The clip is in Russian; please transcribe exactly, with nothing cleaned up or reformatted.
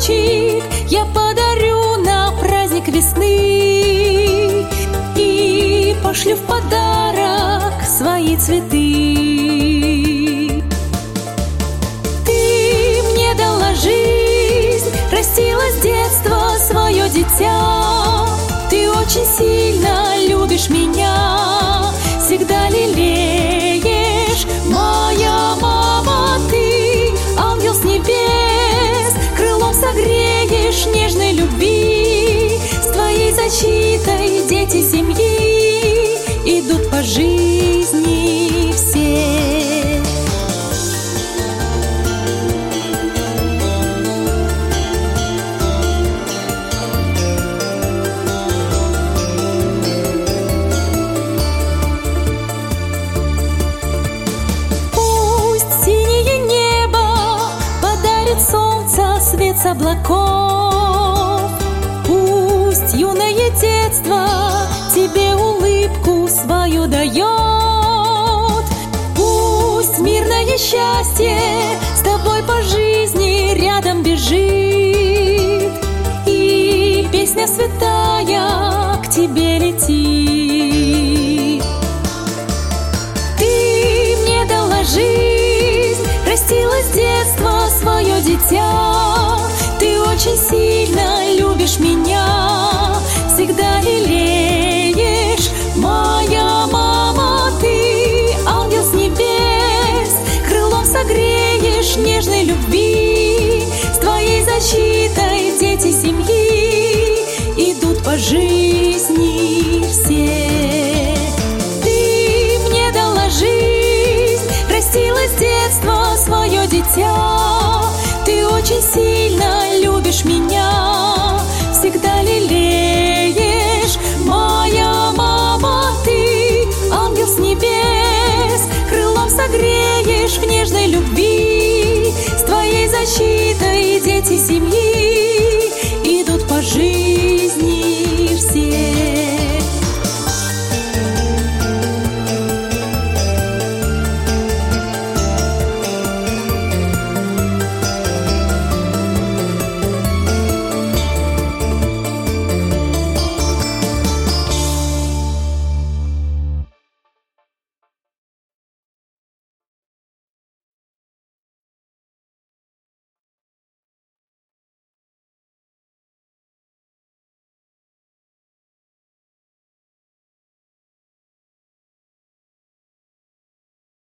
цветочек я подарю на праздник весны и пошлю в подарок свои цветы. Ты мне дала жизнь, растила с детства свое дитя. Ты очень сильно любишь меня, всегда лелеешь. Моя мама, ты ангел с небес, крылом согреешь нежной любви. С твоей защитой дети семьи идут по жизни все. Свет с облаков, пусть юное детство тебе улыбку свою дает. Пусть мирное счастье с тобой по жизни рядом бежит, и песня святая к тебе летит. Ты мне дала жизнь, растила с детства свое дитя. Ты очень сильно любишь меня, всегда лелеешь. Моя мама, ты ангел с небес, крылом согреешь нежной любви. С твоей защитой дети семьи идут по жизни все. Ты мне дала жизнь, растила с детства свое дитя. Ты очень сильно любишь меня,